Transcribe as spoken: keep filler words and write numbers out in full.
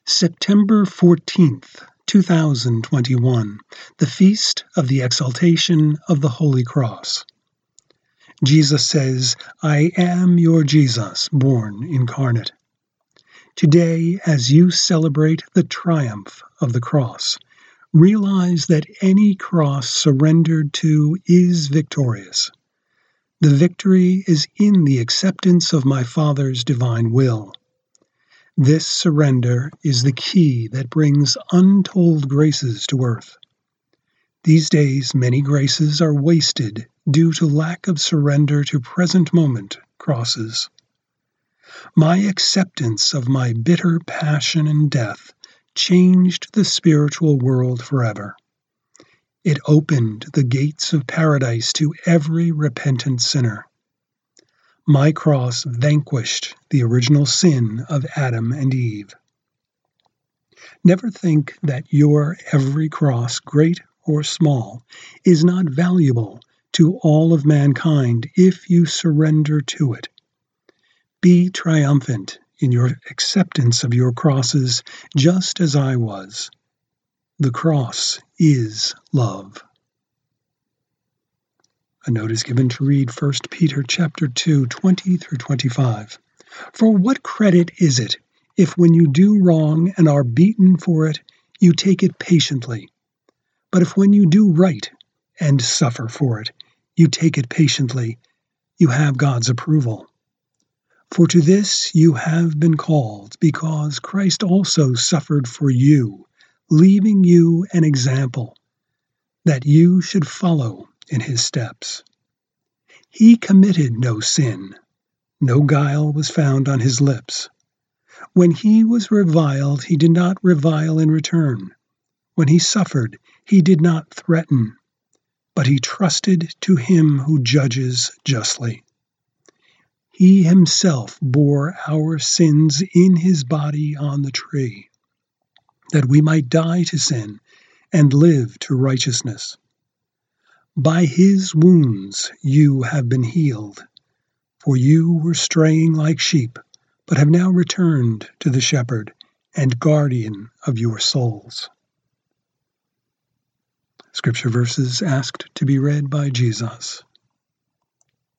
September fourteenth, two thousand twenty-one, the Feast of the Exaltation of the Holy Cross. Jesus says, "I am your Jesus, born incarnate." Today, as you celebrate the triumph of the cross, realize that any cross surrendered to is victorious. The victory is in the acceptance of my Father's divine will. This surrender is the key that brings untold graces to earth. These days, many graces are wasted due to lack of surrender to present moment crosses. My acceptance of my bitter passion and death changed the spiritual world forever. It opened the gates of paradise to every repentant sinner. My cross vanquished the original sin of Adam and Eve. Never think that your every cross, great or small, is not valuable to all of mankind if you surrender to it. Be triumphant in your acceptance of your crosses, just as I was. The cross is love. A note is given to read First Peter chapter two, twenty through twenty-five. For what credit is it if when you do wrong and are beaten for it, you take it patiently? But if when you do right and suffer for it, you take it patiently, you have God's approval. For to this you have been called, because Christ also suffered for you, leaving you an example, that you should follow in his steps. He committed no sin, no guile was found on his lips. When he was reviled, he did not revile in return. When he suffered, he did not threaten, but he trusted to him who judges justly. He himself bore our sins in his body on the tree, that we might die to sin and live to righteousness. By his wounds you have been healed, for you were straying like sheep, but have now returned to the shepherd and guardian of your souls. Scripture verses asked to be read by Jesus.